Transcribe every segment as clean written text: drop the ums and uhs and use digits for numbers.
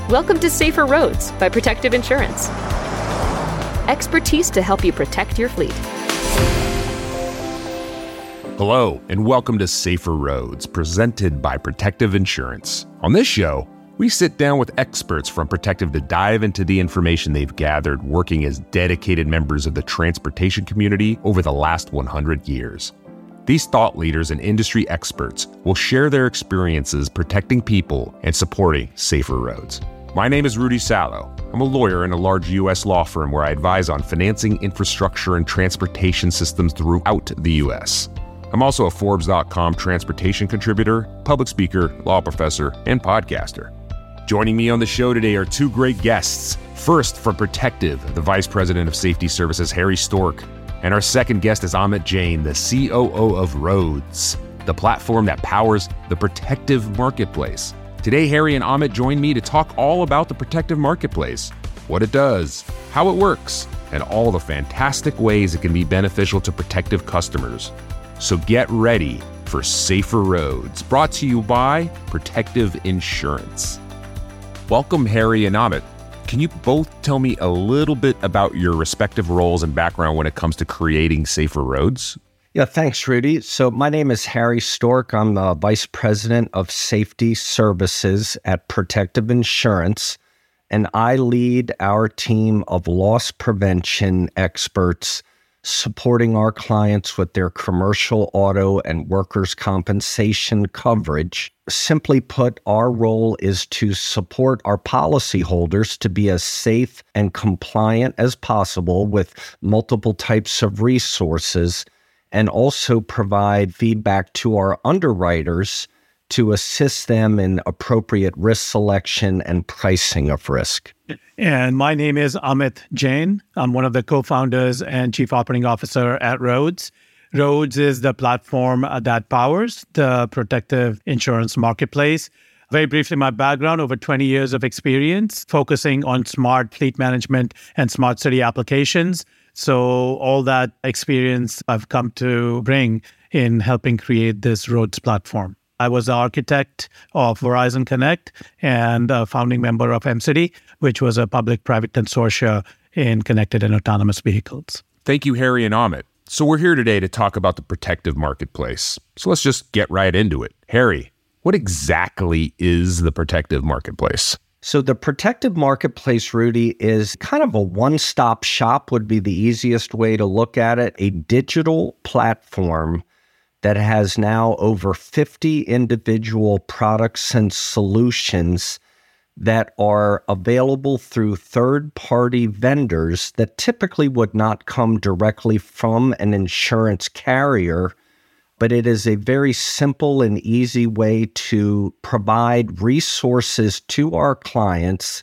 Welcome to Safer Roads by Protective Insurance. Expertise to help you protect your fleet. Hello, and welcome to Safer Roads, presented by Protective Insurance. On this show, we sit down with experts from Protective to dive into the information they've gathered working as dedicated members of the transportation community over the last 100 years. These thought leaders and industry experts will share their experiences protecting people and supporting safer roads. My name is Rudy Salo. I'm a lawyer in a large U.S. law firm where I advise on financing, infrastructure, and transportation systems throughout the U.S. I'm also a Forbes.com transportation contributor, public speaker, law professor, and podcaster. Joining me on the show today are two great guests. First, from Protective, the Vice President of Safety Services, Harry Stork. And our second guest is Amit Jain, the COO of Roads, the platform that powers the Protective Marketplace. Today, Harry and Amit join me to talk all about the Protective Marketplace, what it does, how it works, and all the fantastic ways it can be beneficial to Protective customers. So get ready for Safer Roads, brought to you by Protective Insurance. Welcome, Harry and Amit. Can you both tell me a little bit about your respective roles and background when it comes to creating safer roads? Yeah, thanks, Rudy. So my name is Harry Stork. I'm the Vice President of Safety Services at Protective Insurance, and I lead our team of loss prevention experts supporting our clients with their commercial auto and workers' compensation coverage. Simply put, our role is to support our policyholders to be as safe and compliant as possible with multiple types of resources, and also provide feedback to our underwriters to assist them in appropriate risk selection and pricing of risk. And my name is Amit Jain. I'm one of the co-founders and chief operating officer at Roads. Roads is the platform that powers the Protective Insurance Marketplace. Very briefly, my background, over 20 years of experience focusing on smart fleet management and smart city applications. So all that experience I've come to bring in helping create this Roads platform. I was the architect of Verizon Connect and a founding member of MCity, which was a public-private consortia in connected and autonomous vehicles. Thank you, Harry and Amit. So we're here today to talk about the Protective Marketplace. So let's just get right into it. Harry, what exactly is the Protective Marketplace? So the Protective Marketplace, Rudy, is kind of a one-stop shop would be the easiest way to look at it, a digital platform that has now over 50 individual products and solutions that are available through third-party vendors that typically would not come directly from an insurance carrier, but it is a very simple and easy way to provide resources to our clients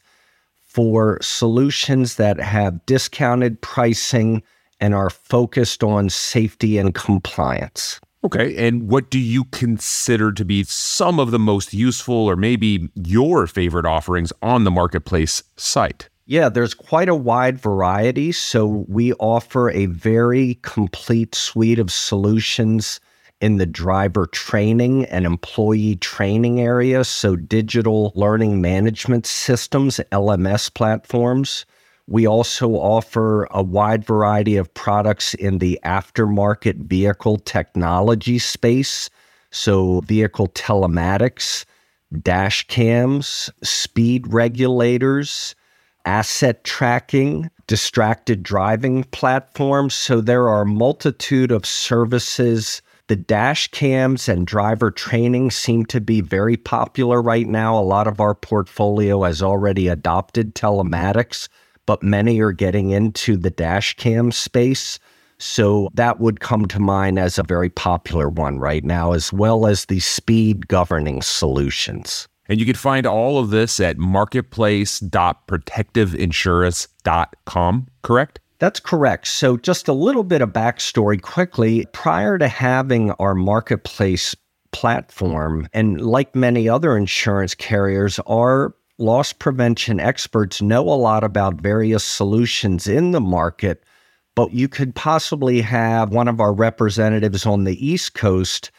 for solutions that have discounted pricing and are focused on safety and compliance. Okay, and what do you consider to be some of the most useful or maybe your favorite offerings on the Marketplace site? Yeah, there's quite a wide variety. So we offer a very complete suite of solutions in the driver training and employee training area. So digital learning management systems, LMS platforms. We also offer a wide variety of products in the aftermarket vehicle technology space. So vehicle telematics, dash cams, speed regulators, asset tracking, distracted driving platforms. So there are a multitude of services. The dash cams and driver training seem to be very popular right now. A lot of our portfolio has already adopted telematics, but many are getting into the dash cam space. So that would come to mind as a very popular one right now, as well as the speed governing solutions. And you can find all of this at marketplace.protectiveinsurance.com, correct? That's correct. So just a little bit of backstory quickly. Prior to having our marketplace platform, and like many other insurance carriers, our loss prevention experts know a lot about various solutions in the market, but you could possibly have one of our representatives on the East Coast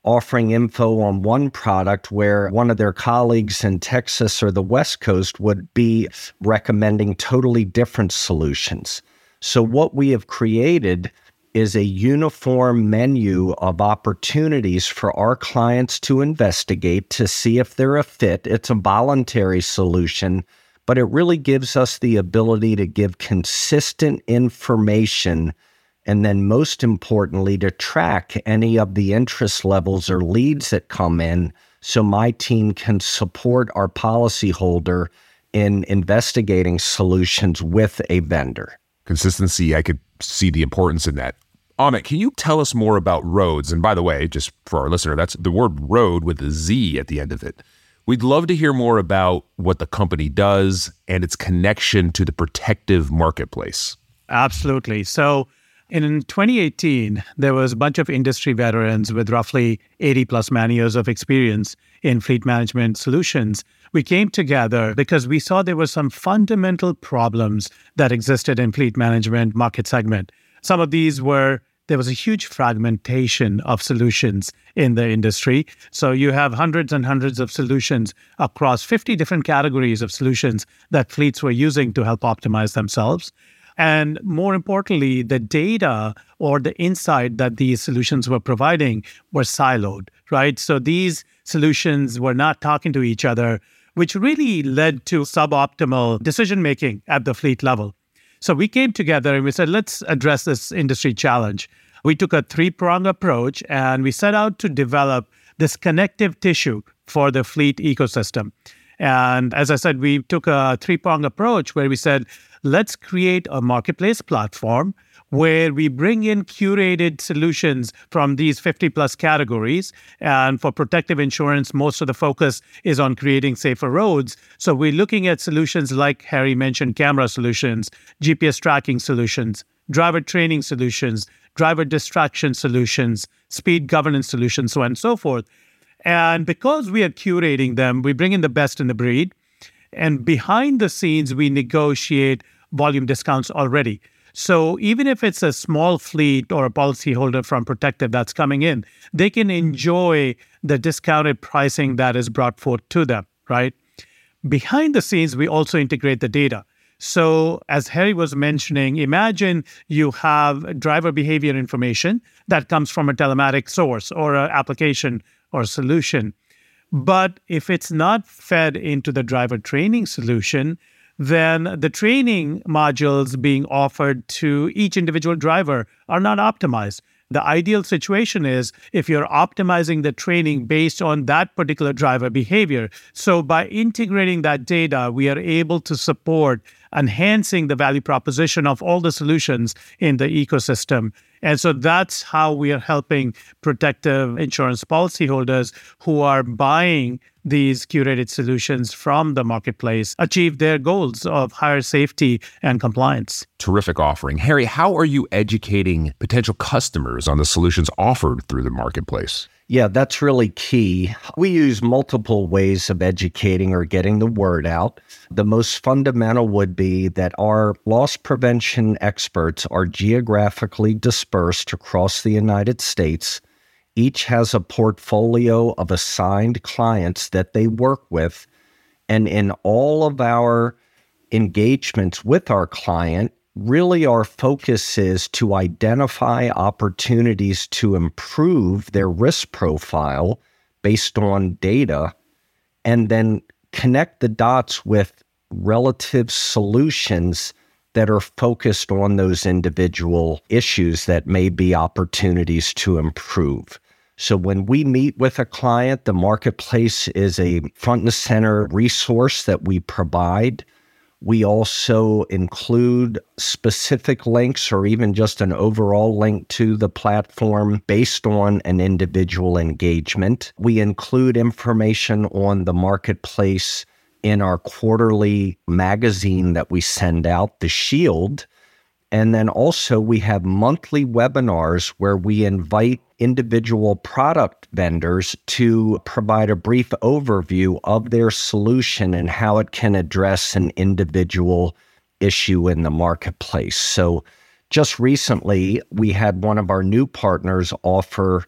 offering info on one product where one of their colleagues in Texas or the West Coast would be recommending totally different solutions. So what we have created is a uniform menu of opportunities for our clients to investigate to see if they're a fit. It's a voluntary solution, but it really gives us the ability to give consistent information and then most importantly, to track any of the interest levels or leads that come in so my team can support our policyholder in investigating solutions with a vendor. Consistency, I could see the importance in that. Amit, can you tell us more about Roads? And by the way, just for our listener, that's the word road with a Z at the end of it. We'd love to hear more about what the company does and its connection to the protective marketplace. Absolutely. So in 2018, there was a bunch of industry veterans with roughly 80 plus man years of experience in fleet management solutions. We came together because we saw there were some fundamental problems that existed in fleet management market segment. Some of these were, there was a huge fragmentation of solutions in the industry. So you have hundreds and hundreds of solutions across 50 different categories of solutions that fleets were using to help optimize themselves. And more importantly, the data or the insight that these solutions were providing were siloed, right? So these solutions were not talking to each other, which really led to suboptimal decision-making at the fleet level. So we came together and we said, let's address this industry challenge. We took a three-pronged approach and we set out to develop this connective tissue for the fleet ecosystem. And as I said, we took a three-pronged approach where we said, let's create a marketplace platform where we bring in curated solutions from these 50 plus categories. And for protective insurance, most of the focus is on creating safer roads. So we're looking at solutions like Harry mentioned, camera solutions, GPS tracking solutions, driver training solutions, driver distraction solutions, speed governance solutions, so on and so forth. And because we are curating them, we bring in the best in the breed. And behind the scenes, we negotiate volume discounts already. So even if it's a small fleet or a policyholder from Protective that's coming in, they can enjoy the discounted pricing that is brought forth to them, right? Behind the scenes, we also integrate the data. So as Harry was mentioning, imagine you have driver behavior information that comes from a telematic source or an application or a solution. But if it's not fed into the driver training solution, then the training modules being offered to each individual driver are not optimized. The ideal situation is if you're optimizing the training based on that particular driver behavior. So by integrating that data, we are able to support enhancing the value proposition of all the solutions in the ecosystem. And so that's how we are helping protective insurance policyholders who are buying these curated solutions from the marketplace achieve their goals of higher safety and compliance. Terrific offering. Harry, how are you educating potential customers on the solutions offered through the marketplace? Yeah, that's really key. We use multiple ways of educating or getting the word out. The most fundamental would be that our loss prevention experts are geographically dispersed across the United States. Each has a portfolio of assigned clients that they work with. And in all of our engagements with our client, really our focus is to identify opportunities to improve their risk profile based on data and then connect the dots with relative solutions that are focused on those individual issues that may be opportunities to improve. So when we meet with a client, the marketplace is a front and center resource that we provide. We also include specific links or even just an overall link to the platform based on an individual engagement. We include information on the marketplace in our quarterly magazine that we send out, The Shield. And then also we have monthly webinars where we invite individual product vendors to provide a brief overview of their solution and how it can address an individual issue in the marketplace. So just recently, we had one of our new partners offer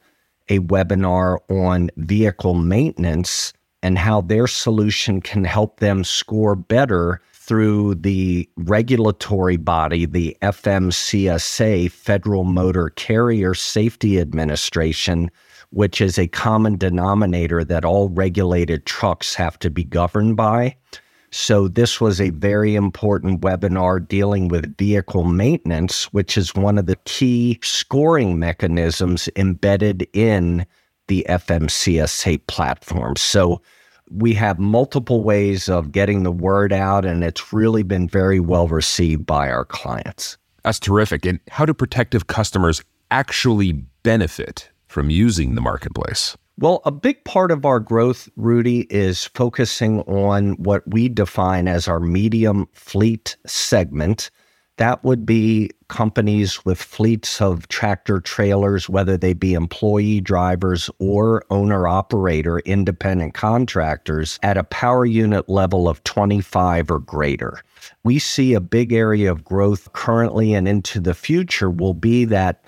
a webinar on vehicle maintenance and how their solution can help them score better through the regulatory body, the FMCSA, Federal Motor Carrier Safety Administration, which is a common denominator that all regulated trucks have to be governed by. So this was a very important webinar dealing with vehicle maintenance, which is one of the key scoring mechanisms embedded in the FMCSA platform. So we have multiple ways of getting the word out, and it's really been very well received by our clients. That's terrific. And how do Protective customers actually benefit from using the marketplace? Well, a big part of our growth, Rudy, is focusing on what we define as our medium fleet segment. That would be companies with fleets of tractor trailers, whether they be employee drivers or owner-operator independent contractors at a power unit level of 25 or greater. We see a big area of growth currently and into the future will be that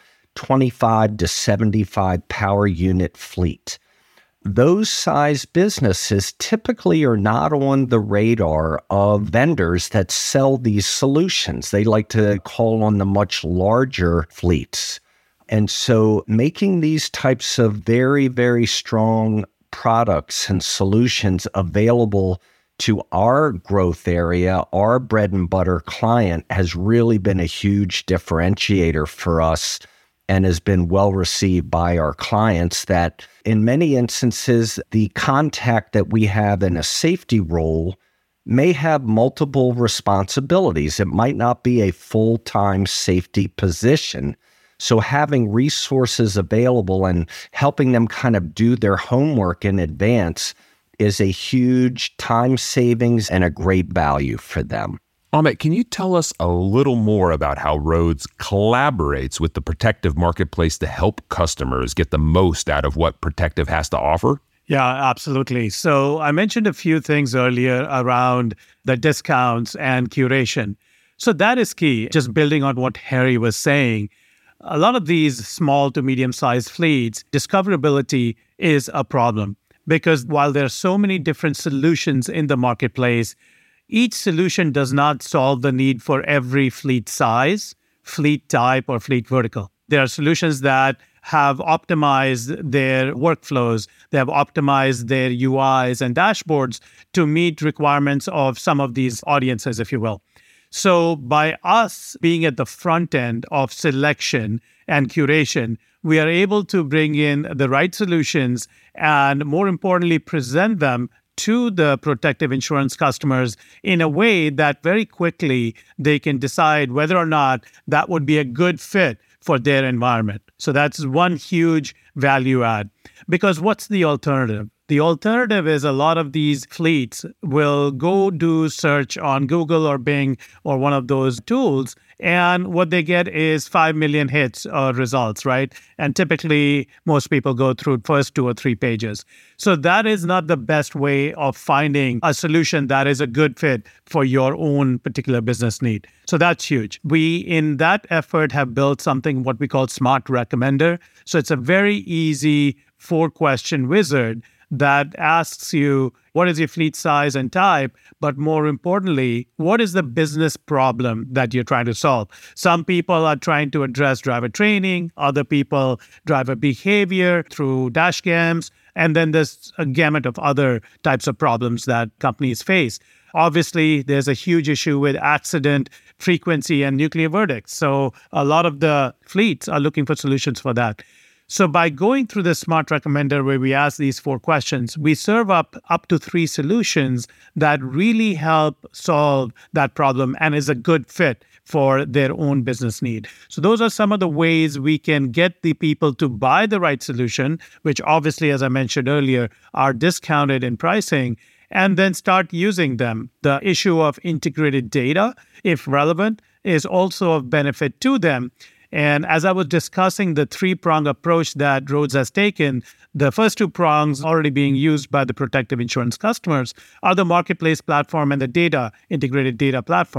25 to 75 power unit fleet. Those size businesses typically are not on the radar of vendors that sell these solutions. They like to call on the much larger fleets. And so making these types of very, very strong products and solutions available to our growth area, our bread and butter client, has really been a huge differentiator for us and has been well received by our clients that in many instances, the contact that we have in a safety role may have multiple responsibilities. It might not be a full-time safety position. So having resources available and helping them kind of do their homework in advance is a huge time savings and a great value for them. Amit, can you tell us a little more about how Roads collaborates with the Protective marketplace to help customers get the most out of what Protective has to offer? Yeah, absolutely. So I mentioned a few things earlier around the discounts and curation. So that is key. Just building on what Harry was saying, a lot of these small to medium-sized fleets, discoverability is a problem because while there are so many different solutions in the marketplace, each solution does not solve the need for every fleet size, fleet type, or fleet vertical. There are solutions that have optimized their workflows. They have optimized their UIs and dashboards to meet requirements of some of these audiences, if you will. So by us being at the front end of selection and curation, we are able to bring in the right solutions and, more importantly, present them to the Protective Insurance customers in a way that very quickly they can decide whether or not that would be a good fit for their environment. So that's one huge value add. Because what's the alternative? The alternative is a lot of these fleets will go do search on Google or Bing or one of those tools, and what they get is 5 million hits or results, right? And typically, most people go through first 2 or 3 pages. So that is not the best way of finding a solution that is a good fit for your own particular business need. So that's huge. We, in that effort, have built something what we call Smart Recommender. So it's a very easy 4-question wizard that asks you, what is your fleet size and type? But more importantly, what is the business problem that you're trying to solve? Some people are trying to address driver training, other people driver behavior through dash cams, and then there's a gamut of other types of problems that companies face. Obviously, there's a huge issue with accident frequency and nuclear verdicts. So a lot of the fleets are looking for solutions for that. So by going through the Smart Recommender where we ask these 4 questions, we serve up to 3 solutions that really help solve that problem and is a good fit for their own business need. So those are some of the ways we can get the people to buy the right solution, which obviously, as I mentioned earlier, are discounted in pricing, and then start using them. The issue of integrated data, if relevant, is also of benefit to them. And as I was discussing the 3-prong approach that Roads has taken, the first 2 prongs already being used by the Protective Insurance customers are the marketplace platform and the data, integrated data platform.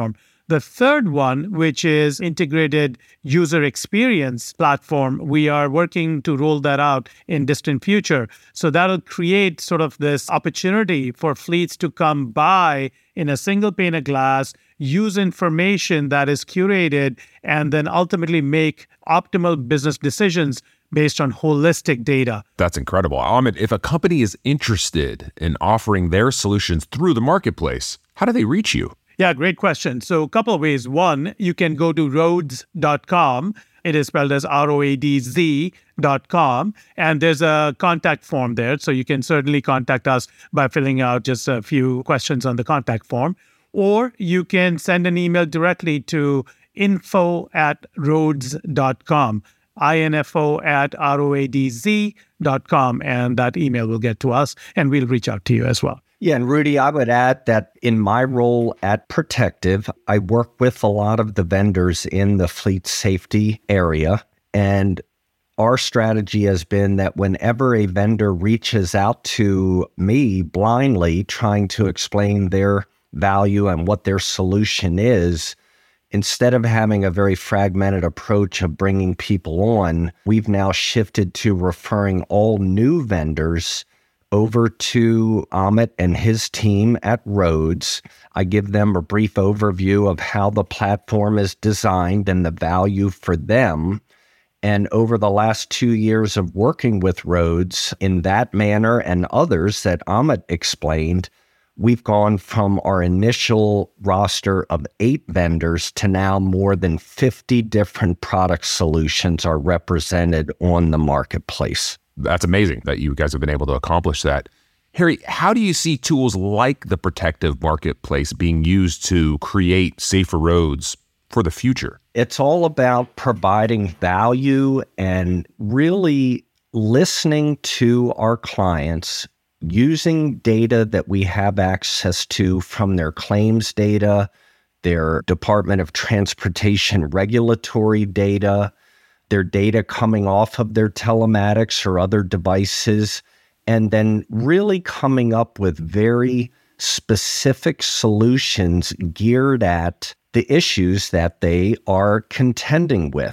The third one, which is integrated user experience platform, we are working to roll that out in distant future. So that'll create sort of this opportunity for fleets to come by in a single pane of glass, use information that is curated, and then ultimately make optimal business decisions based on holistic data. That's incredible. Amit, if a company is interested in offering their solutions through the marketplace, how do they reach you? Yeah, great question. So a couple of ways. One, you can go to roads.com. It is spelled as ROADZ.com. And there's a contact form there. So you can certainly contact us by filling out just a few questions on the contact form. Or you can send an email directly to info@roads.com, info@roadz.com. And that email will get to us and we'll reach out to you as well. Yeah, and Rudy, I would add that in my role at Protective, I work with a lot of the vendors in the fleet safety area. And our strategy has been that whenever a vendor reaches out to me blindly trying to explain their value and what their solution is, instead of having a very fragmented approach of bringing people on, we've now shifted to referring all new vendors over to Amit and his team at Roads. I give them a brief overview of how the platform is designed and the value for them. And over the last 2 years of working with Roads in that manner and others that Amit explained, we've gone from our initial roster of 8 vendors to now more than 50 different product solutions are represented on the marketplace. That's amazing that you guys have been able to accomplish that. Harry, how do you see tools like the Protective Marketplace being used to create safer roads for the future? It's all about providing value and really listening to our clients, using data that we have access to from their claims data, their Department of Transportation regulatory data, their data coming off of their telematics or other devices, and then really coming up with very specific solutions geared at the issues that they are contending with.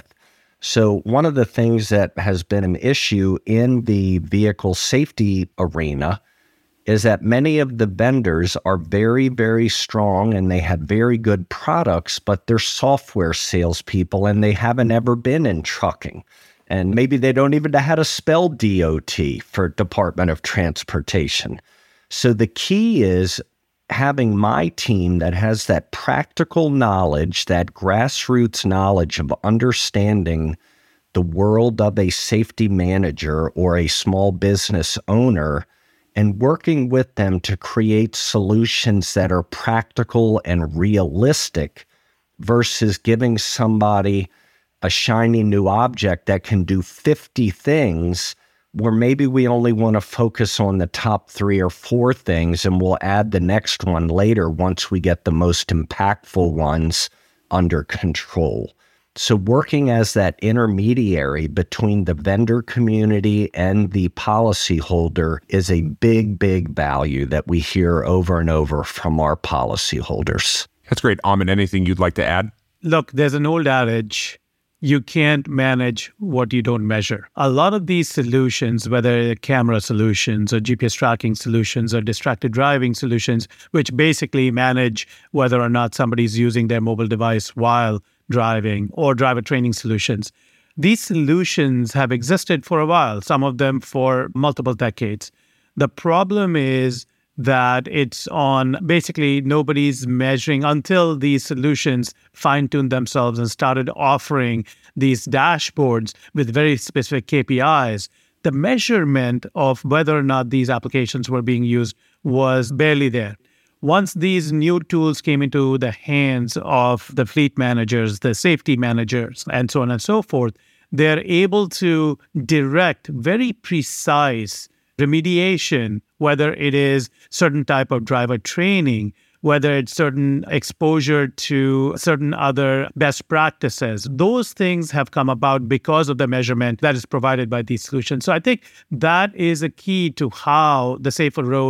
So one of the things that has been an issue in the vehicle safety arena is that many of the vendors are very, very strong and they have very good products, but they're software salespeople and they haven't ever been in trucking. And maybe they don't even know how to spell DOT for Department of Transportation. So the key is having my team that has that practical knowledge, that grassroots knowledge of understanding the world of a safety manager or a small business owner, and working with them to create solutions that are practical and realistic versus giving somebody a shiny new object that can do 50 things where maybe we only want to focus on the top 3 or 4 things and we'll add the next one later once we get the most impactful ones under control. So working as that intermediary between the vendor community and the policyholder is a big, big value that we hear over and over from our policyholders. That's great. Amit, anything you'd like to add? Look, there's an old adage, you can't manage what you don't measure. A lot of these solutions, whether camera solutions or GPS tracking solutions or distracted driving solutions, which basically manage whether or not somebody's using their mobile device while driving, or driver training solutions. These solutions have existed for a while, some of them for multiple decades. The problem is that it's on basically nobody's measuring until these solutions fine-tuned themselves and started offering these dashboards with very specific KPIs. The measurement of whether or not these applications were being used was barely there. Once these new tools came into the hands of the fleet managers, the safety managers, and so on and so forth, they're able to direct very precise remediation, whether it is certain type of driver training, whether it's certain exposure to certain other best practices. Those things have come about because of the measurement that is provided by these solutions. So I think that is a key to how the safer roads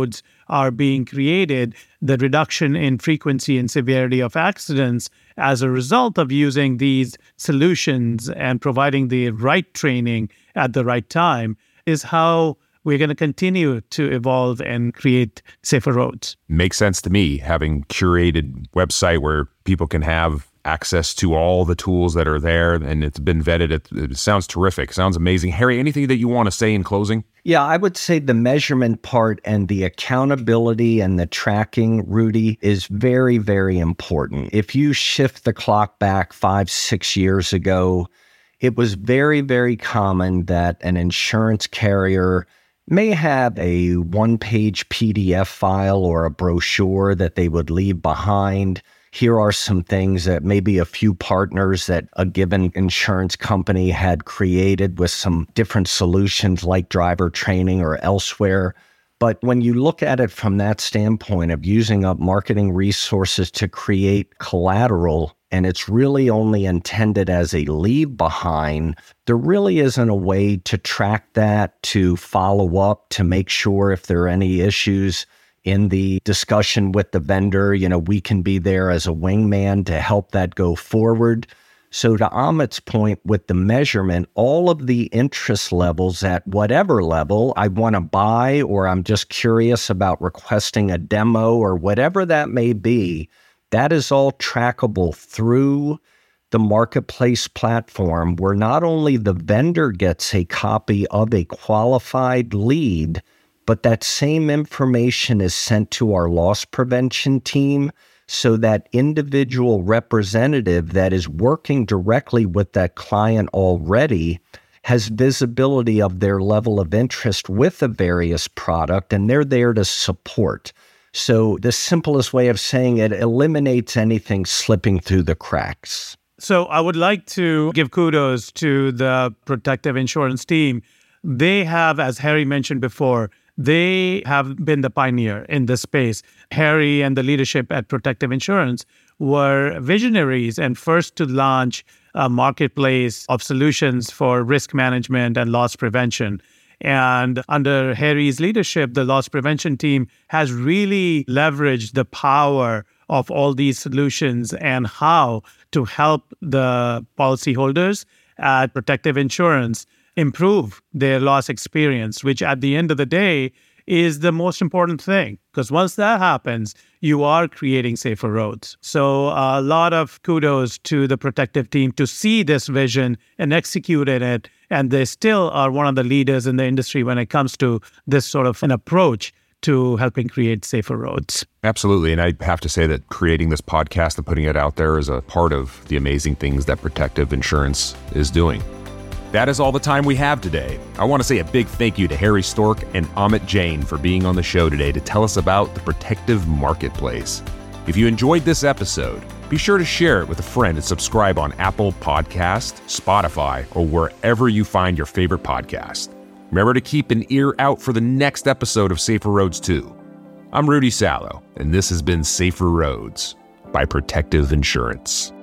are being created, the reduction in frequency and severity of accidents as a result of using these solutions and providing the right training at the right time is how we're going to continue to evolve and create safer roads. Makes sense to me, having curated website where people can have access to all the tools that are there and it's been vetted. It sounds terrific. Sounds amazing. Harry, anything that you want to say in closing? Yeah, I would say the measurement part and the accountability and the tracking, Rudy, is very, very important. If you shift the clock back 5-6 years ago, it was very, very common that an insurance carrier may have a one-page PDF file or a brochure that they would leave behind. Here are some things that maybe a few partners that a given insurance company had created with some different solutions like driver training or elsewhere. But when you look at it from that standpoint of using up marketing resources to create collateral, and it's really only intended as a leave behind, there really isn't a way to track that, to follow up, to make sure if there are any issues in the discussion with the vendor, we can be there as a wingman to help that go forward. So to Amit's point with the measurement, all of the interest levels at whatever level I want to buy, or I'm just curious about requesting a demo or whatever that may be, that is all trackable through the marketplace platform where not only the vendor gets a copy of a qualified lead, but that same information is sent to our loss prevention team so that individual representative that is working directly with that client already has visibility of their level of interest with a various product, and they're there to support. So the simplest way of saying it eliminates anything slipping through the cracks. So I would like to give kudos to the Protective Insurance team. They have, as Harry mentioned before, they have been the pioneer in this space. Harry and the leadership at Protective Insurance were visionaries and first to launch a marketplace of solutions for risk management and loss prevention. And under Harry's leadership, the loss prevention team has really leveraged the power of all these solutions and how to help the policyholders at Protective Insurance improve their loss experience, which at the end of the day is the most important thing. Because once that happens, you are creating safer roads. So a lot of kudos to the Protective team to see this vision and execute it. And they still are one of the leaders in the industry when it comes to this sort of an approach to helping create safer roads. Absolutely. And I have to say that creating this podcast and putting it out there is a part of the amazing things that Protective Insurance is doing. That is all the time we have today. I want to say a big thank you to Harry Stork and Amit Jain for being on the show today to tell us about the Protective Marketplace. If you enjoyed this episode, be sure to share it with a friend and subscribe on Apple Podcast, Spotify, or wherever you find your favorite podcast. Remember to keep an ear out for the next episode of Safer Roads 2. I'm Rudy Salo, and this has been Safer Roads by Protective Insurance.